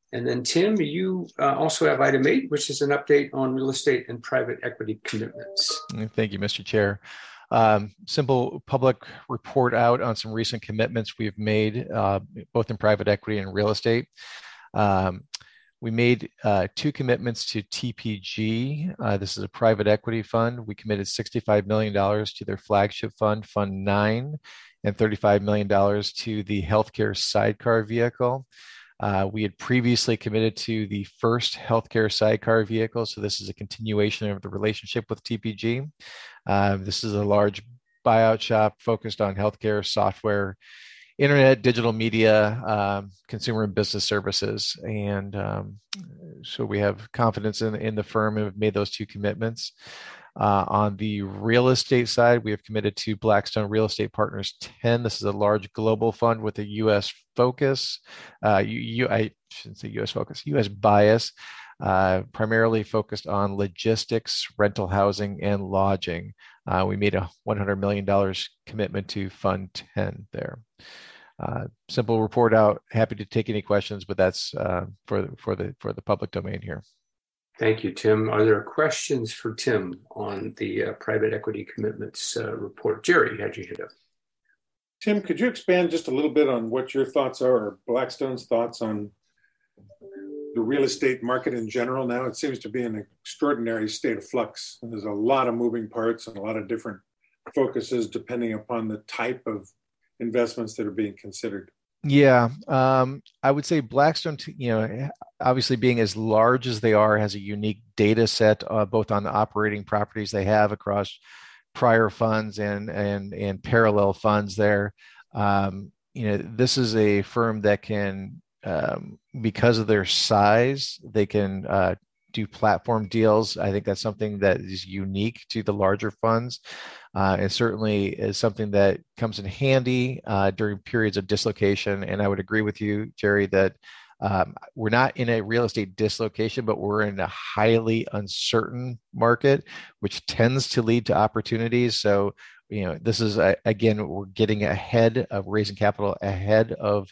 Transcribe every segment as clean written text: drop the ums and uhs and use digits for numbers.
And then Tim, you also have item 8, which is an update on real estate and private equity commitments. Thank you, Mr. Chair. Simple public report out on some recent commitments we've made, both in private equity and real estate. Um, we made 2 commitments to TPG. This is a private equity fund. We committed $65 million to their flagship fund, Fund 9, and $35 million to the healthcare sidecar vehicle. We had previously committed to the first healthcare sidecar vehicle, so this is a continuation of the relationship with TPG. This is a large buyout shop focused on healthcare software, internet, digital media, consumer and business services. And so we have confidence in the firm and have made those 2 commitments. On the real estate side, we have committed to Blackstone Real Estate Partners 10. This is a large global fund with a U.S. focus. I shouldn't say U.S. focus, U.S. bias, primarily focused on logistics, rental housing, and lodging. We made a $100 million commitment to Fund 10 there. Simple report out. Happy to take any questions, but that's for the public domain here. Thank you, Tim. Are there questions for Tim on the private equity commitments report? Jerry, how'd you hit up? Tim, could you expand just a little bit on what your thoughts are, or Blackstone's thoughts on the real estate market in general now? It seems to be in an extraordinary state of flux. And there's a lot of moving parts and a lot of different focuses depending upon the type of investments that are being considered. Yeah, I would say Blackstone, obviously being as large as they are, has a unique data set, both on the operating properties they have across prior funds and parallel funds there. This is a firm that can, because of their size, they can do platform deals. I think that's something that is unique to the larger funds. And certainly is something that comes in handy during periods of dislocation. And I would agree with you, Jerry, that we're not in a real estate dislocation, but we're in a highly uncertain market, which tends to lead to opportunities. So, this is, again, we're getting ahead of raising capital ahead of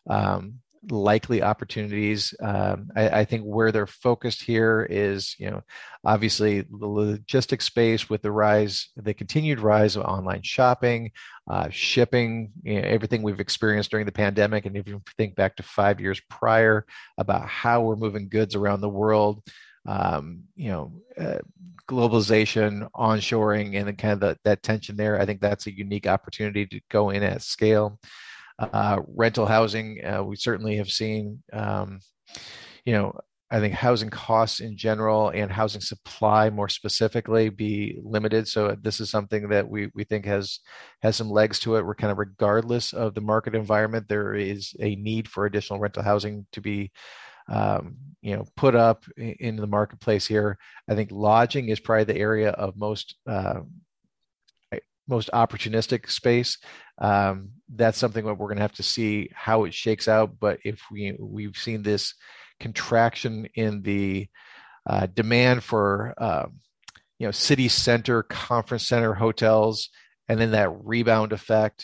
likely opportunities. I think where they're focused here is, obviously the logistics space with the continued rise of online shopping, shipping, everything we've experienced during the pandemic. And if you think back to 5 years prior about how we're moving goods around the world, globalization, onshoring, and then kind of that tension there, I think that's a unique opportunity to go in at scale. Rental housing, we certainly have seen, I think housing costs in general and housing supply more specifically be limited. So this is something that we think has some legs to it. We're kind of, regardless of the market environment, there is a need for additional rental housing to be put up into the marketplace here. I think lodging is probably the area of most opportunistic space. That's something that we're going to have to see how it shakes out. But if we've seen this contraction in the demand for city center, conference center hotels, and then that rebound effect.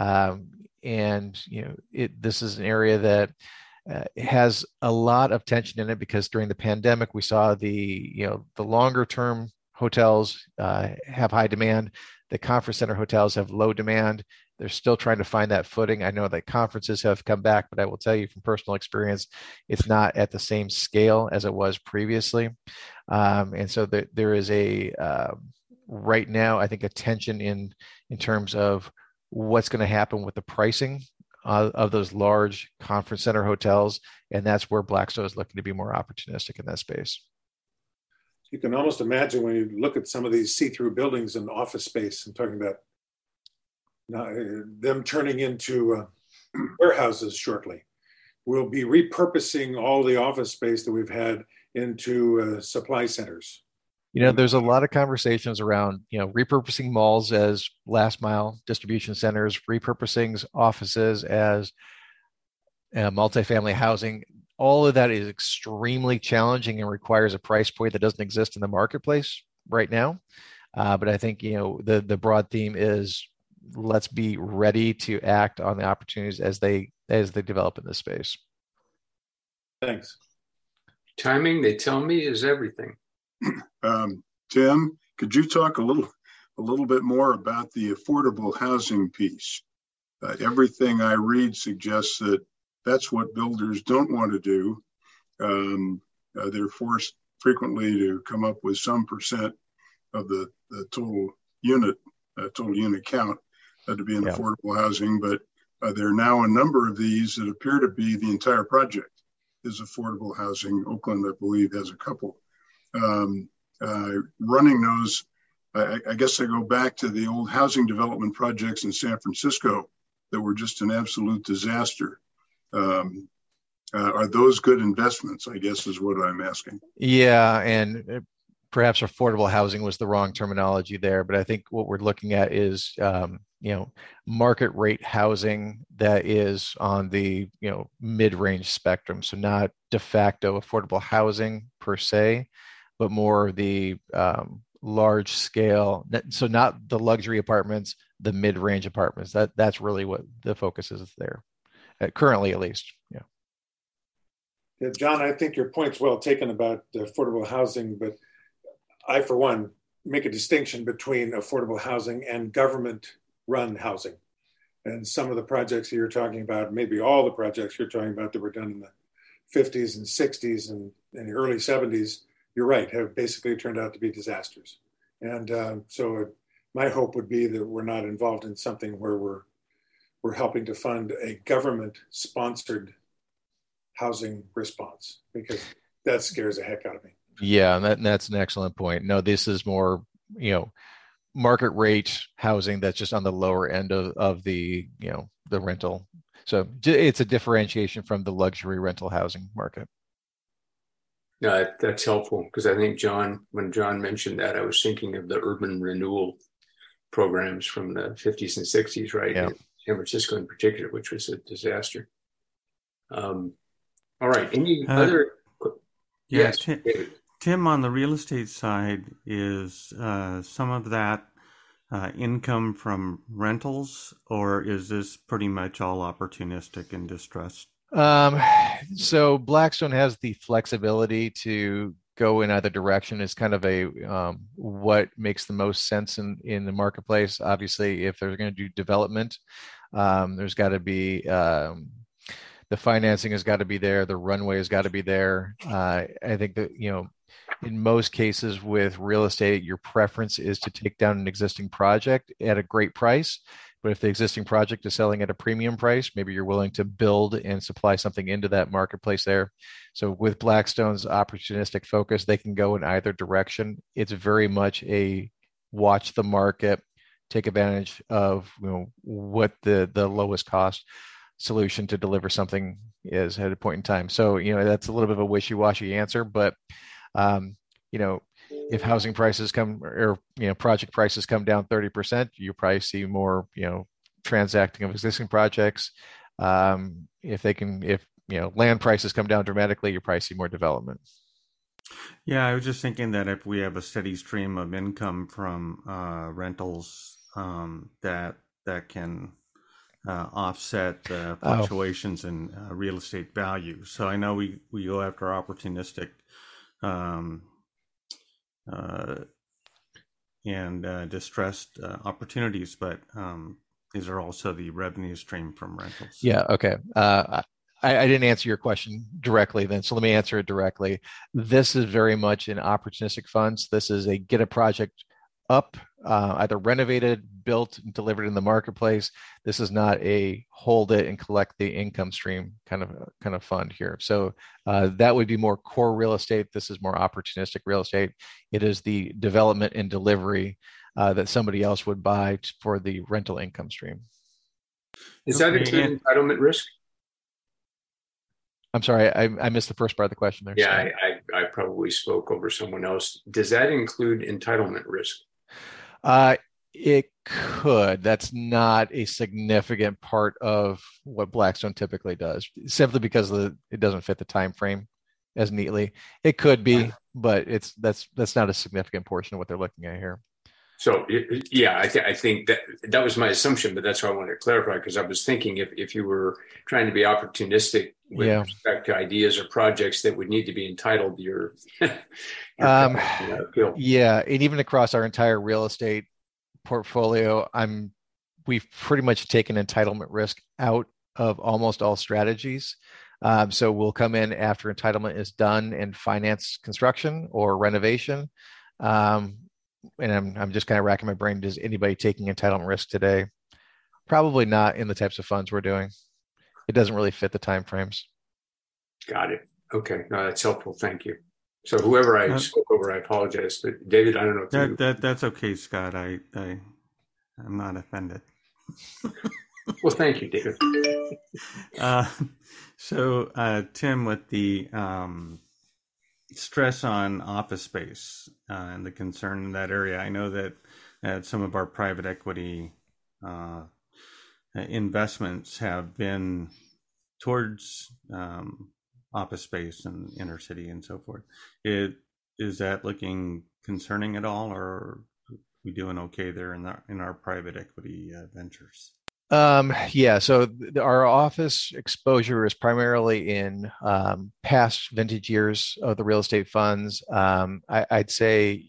This is an area that has a lot of tension in it, because during the pandemic we saw the longer term hotels have high demand. The conference center hotels have low demand. They're still trying to find that footing. I know that conferences have come back, but I will tell you from personal experience, it's not at the same scale as it was previously. And so there is right now, I think, a tension in terms of what's going to happen with the pricing of those large conference center hotels. And that's where Blackstone is looking to be more opportunistic in that space. You can almost imagine when you look at some of these see-through buildings and office space, and talking about them turning into warehouses shortly. We'll be repurposing all the office space that we've had into supply centers. There's a lot of conversations around, repurposing malls as last mile distribution centers, repurposing offices as multifamily housing. All of that is extremely challenging and requires a price point that doesn't exist in the marketplace right now. But I think, the broad theme is, let's be ready to act on the opportunities as they develop in this space. Thanks. Timing, they tell me, is everything. Tim, could you talk a little bit more about the affordable housing piece? Everything I read suggests that that's what builders don't want to do. They're forced frequently to come up with some percent of the total unit count to be in affordable housing. But there are now a number of these that appear to be the entire project is affordable housing. Oakland, I believe, has a couple. Running those, I guess I go back to the old housing development projects in San Francisco that were just an absolute disaster. Are those good investments, I guess is what I'm asking. Yeah, and perhaps affordable housing was the wrong terminology there, but I think what we're looking at is, market rate housing that is on the, mid-range spectrum. So not de facto affordable housing per se, but more the large scale. So not the luxury apartments, the mid-range apartments. That's really what the focus is there, currently at least. Yeah. Yeah, John, I think your point's well taken about affordable housing, but I, for one, make a distinction between affordable housing and government-run housing. And some of the projects you're talking about, maybe all the projects you're talking about that were done in the 50s and 60s and in the early 70s, you're right, have basically turned out to be disasters. And so my hope would be that we're not involved in something where we're helping to fund a government-sponsored housing response, because that scares the heck out of me. Yeah, and that's an excellent point. No, this is more, market rate housing that's just on the lower end of the, the rental. So it's a differentiation from the luxury rental housing market. No, that's helpful, because I think when John mentioned that, I was thinking of the urban renewal programs from the 50s and 60s, right? Yeah. In San Francisco in particular, which was a disaster. All right. Any other? Yeah, Yes, David. Tim, on the real estate side, is some of that income from rentals, or is this pretty much all opportunistic and distressed? So Blackstone has the flexibility to go in either direction. It's kind of a what makes the most sense in the marketplace. Obviously, if they're going to do development, there's got to be the financing has got to be there. The runway has got to be there. I think that, in most cases with real estate, your preference is to take down an existing project at a great price. But if the existing project is selling at a premium price, maybe you're willing to build and supply something into that marketplace there. So with Blackstone's opportunistic focus, they can go in either direction. It's very much a watch the market, take advantage of what the lowest cost solution to deliver something is at a point in time. So, that's a little bit of a wishy-washy answer, but, if housing prices project prices come down 30%, you probably see more, transacting of existing projects. If land prices come down dramatically, you probably see more development. Yeah, I was just thinking that if we have a steady stream of income from rentals, that can offset the fluctuations in real estate value. So I know we go after opportunistic and distressed opportunities, but these are also the revenue stream from rentals. Yeah. Okay. I didn't answer your question directly then, so let me answer it directly. This is very much an opportunistic funds. This is a get a project up, either renovated, built, and delivered in the marketplace. This is not a hold it and collect the income stream kind of fund here. So that would be more core real estate. This is more opportunistic real estate. It is the development and delivery that somebody else would buy for the rental income stream. Does that include entitlement risk? I'm sorry, I missed the first part of the question there. Yeah, I probably spoke over someone else. Does that include entitlement risk? It could. That's not a significant part of what Blackstone typically does, simply because it doesn't fit the time frame as neatly. It could be, but that's not a significant portion of what they're looking at here. So yeah, I think that was my assumption, but that's why I wanted to clarify, because I was thinking if you were trying to be opportunistic with respect to ideas or projects that would need to be entitled, you're yeah, and even across our entire real estate portfolio, we've pretty much taken entitlement risk out of almost all strategies. So we'll come in after entitlement is done and finance construction or renovation. And I'm just kind of racking my brain. Does anybody taking entitlement risk today? Probably not in the types of funds we're doing. It doesn't really fit the timeframes. Got it. Okay. No, that's helpful. Thank you. So whoever I spoke over, I apologize. But David, I don't know if that's okay, Scott. I'm not offended. Well, thank you, David. So Tim, with the stress on office space and the concern in that area, I know that some of our private equity investments have been towards office space and inner city and so forth. Is that looking concerning at all, or are we doing okay there in our private equity ventures? Yeah, so our office exposure is primarily in past vintage years of the real estate funds. I'd say,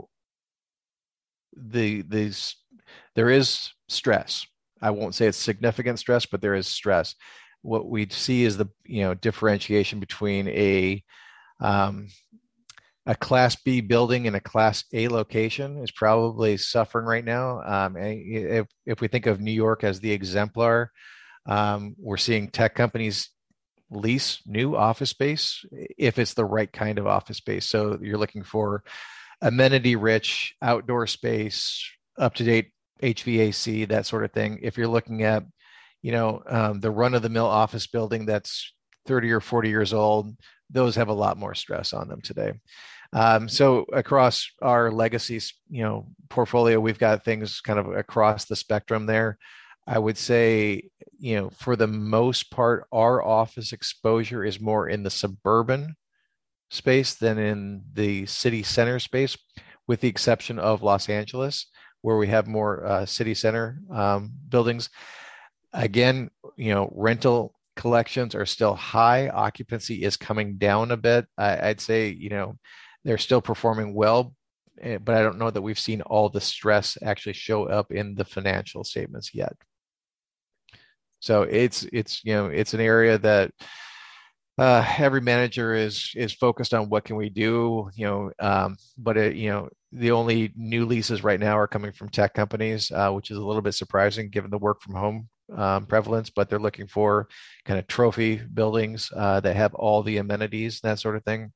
there is stress. I won't say it's significant stress, but there is stress. What we see is the differentiation between a Class B building and a Class A location is probably suffering right now. If we think of New York as the exemplar, we're seeing tech companies lease new office space if it's the right kind of office space. So you're looking for amenity-rich outdoor space, up-to-date HVAC, that sort of thing. If you're looking at, the run-of-the-mill office building that's 30 or 40 years old, those have a lot more stress on them today. So across our legacy, portfolio, we've got things kind of across the spectrum there. I would say, for the most part, our office exposure is more in the suburban space than in the city center space, with the exception of Los Angeles, where we have more city center buildings. Again, rental collections are still high. Occupancy is coming down a bit. I'd say, they're still performing well, but I don't know that we've seen all the stress actually show up in the financial statements yet. So it's an area that every manager is focused on. What can we do? But the only new leases right now are coming from tech companies, which is a little bit surprising given the work from home prevalence. But they're looking for kind of trophy buildings that have all the amenities, that sort of thing.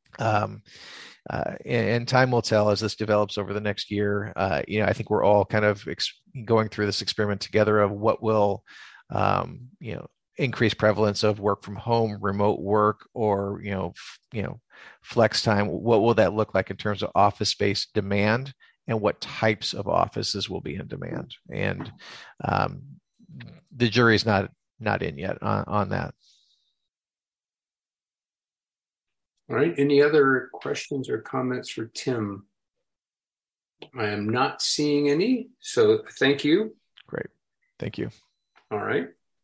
And time will tell as this develops over the next year. I think we're all kind of going through this experiment together of what will, increase prevalence of work from home, remote work, or flex time. What will that look like in terms of office space demand, and what types of offices will be in demand? And the jury's not in yet on that. All right. Any other questions or comments for Tim? I am not seeing any. So thank you. Great. Thank you. All right.